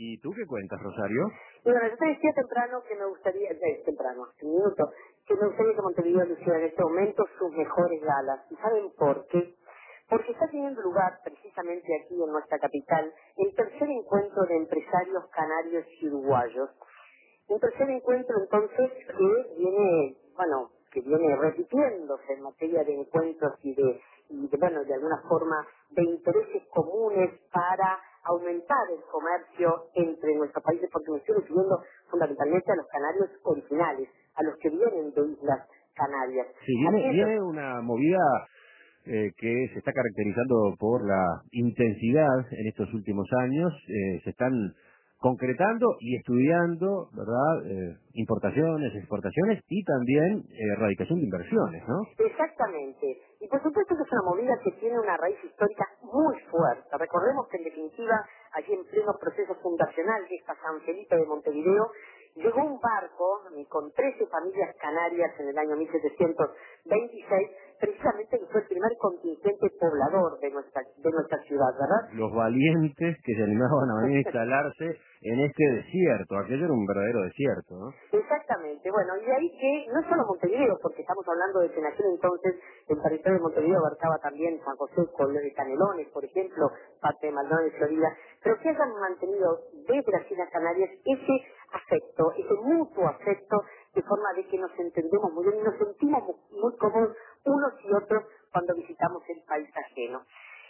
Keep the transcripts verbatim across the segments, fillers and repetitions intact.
¿Y tú qué cuentas, Rosario? Y bueno, yo te decía temprano que me gustaría, eh, temprano, hace un minuto, que me gustaría que Montevideo luciera en este momento sus mejores galas. ¿Y saben por qué? Porque está teniendo lugar, precisamente aquí en nuestra capital, el tercer encuentro de empresarios canarios y uruguayos. Un tercer encuentro, entonces, que viene, bueno, que viene repitiéndose en materia de encuentros y de, y de, bueno, de alguna forma, de intereses comunes para aumentar el comercio entre nuestros países, porque me estoy refiriendo fundamentalmente a los canarios originales, a los que vienen de Islas Canarias. Sí, viene, Aquellos, viene una movida eh, que se está caracterizando por la intensidad en estos últimos años. Eh, se están concretando y estudiando, ¿verdad? Eh, importaciones, exportaciones y también eh, erradicación de inversiones, ¿no? exactamente. Y por supuesto que es una movida que tiene una raíz histórica muy fuerte. Recordemos que en definitiva, allí en pleno proceso fundacional de esta San Felipe de Montevideo, llegó un barco con trece familias canarias en el año mil setecientos veintiséis, precisamente que fue el primer contingente poblador de nuestra, de nuestra ciudad, ¿verdad? Los valientes que se animaban a venir a instalarse en este desierto. Aquello era un verdadero desierto, ¿no? Exactamente, bueno, y de ahí que no solo Montevideo, porque estamos hablando de que en aquel entonces el territorio de Montevideo abarcaba también San José, Col- Canelones, por ejemplo, parte de Maldonado de Florida, pero que hayan mantenido desde las Islas Canarias ese afecto, ese mutuo afecto, de forma de que nos entendemos muy bien y nos sentimos muy, muy cómodos unos y otros cuando visitamos el país ajeno.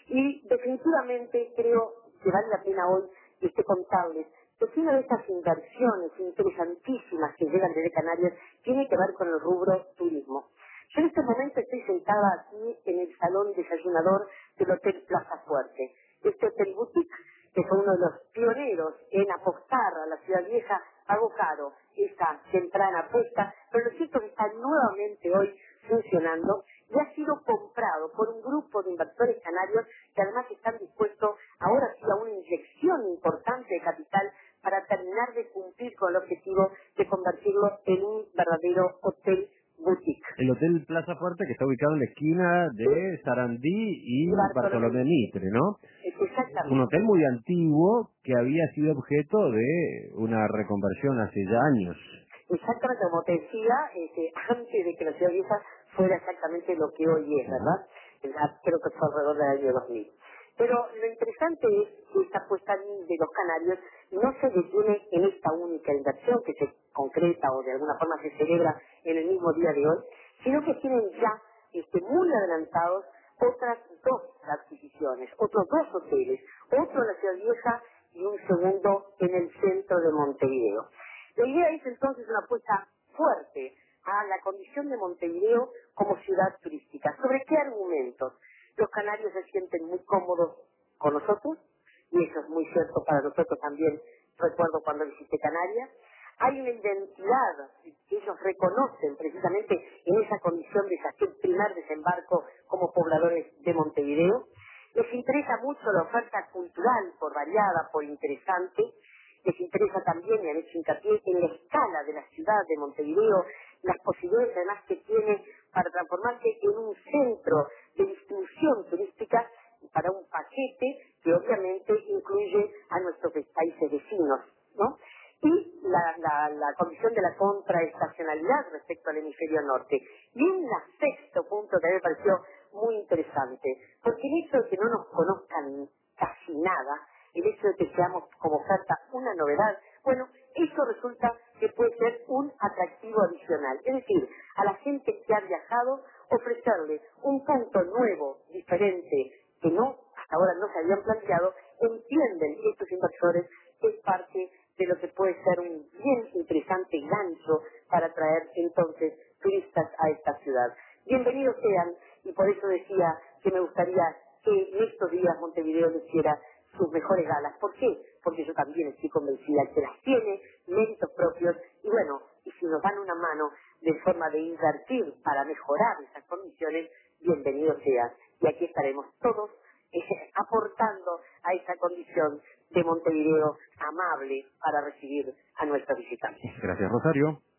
Y definitivamente creo que vale la pena hoy este, contarles que una de estas inversiones interesantísimas que llegan desde Canarias tiene que ver con el rubro turismo. Yo en este momento estoy sentada aquí en el salón desayunador del Hotel Plaza Fuerte. Este hotel boutique, que fue uno de los pioneros en apostar a la ciudad vieja, pagó caro esta temprana apuesta, pero lo cierto es que está nuevamente hoy funcionando y ha sido comprado por un grupo de inversores canarios que además están dispuestos ahora sí a una inyección importante de capital para terminar de cumplir con el objetivo de convertirlo en un verdadero hotel boutique. El Hotel Plaza Fuerte, que está ubicado en la esquina de Sarandí y Bartolomé Mitre, ¿no? Exactamente. Un hotel muy antiguo que había sido objeto de una reconversión hace ya años. Exactamente, como te decía, este, antes de que la ciudad vieja fuera exactamente lo que hoy es, ¿verdad? La- creo que fue alrededor del año dos mil. Pero lo interesante es que esta apuesta de los canarios no se detiene en esta única inversión que se concreta o de alguna forma se celebra en el mismo día de hoy, sino que tienen ya este, muy adelantados otras dos adquisiciones, otros dos hoteles, otro en la ciudad vieja y un segundo en el centro de Montevideo. La idea es entonces una apuesta fuerte a la condición de Montevideo como ciudad turística. ¿Sobre qué argumentos? Los canarios se sienten muy cómodos con nosotros, y eso es muy cierto para nosotros también. Recuerdo cuando visité Canarias, hay una identidad que ellos reconocen precisamente en esa condición de aquel primer desembarco como pobladores de Montevideo. Les interesa mucho la oferta cultural, por variada, por interesante. Les interesa también, y han hecho hincapié, en la escala de la ciudad de Montevideo, las posibilidades además que tiene para transformarse en un centro de distribución turística para un paquete que obviamente incluye a nuestros países vecinos, ¿no? Y la, la, la condición de la contraestacionalidad respecto al hemisferio norte. Y un sexto punto que a mí me pareció muy interesante, porque el hecho de que no nos conozcan casi nada, el hecho de que seamos como oferta una novedad, bueno, eso resulta que puede ser un atractivo adicional. Es decir, a la gente que ha viajado, ofrecerle un punto nuevo, diferente, que no, hasta ahora no se habían planteado, entienden estos inversores que es parte de lo que puede ser un bien interesante gancho para atraer entonces turistas a esta ciudad. Bienvenidos sean, y por eso decía que me gustaría que en estos días Montevideo luciera sus mejores galas. ¿Por qué? Porque yo también estoy convencida que las tiene, méritos propios, y bueno, y si nos dan una mano de forma de invertir para mejorar esas condiciones, bienvenidos sean. Y aquí estaremos todos eh, aportando a esa condición de Montevideo amable para recibir a nuestros visitantes. Gracias, Rosario.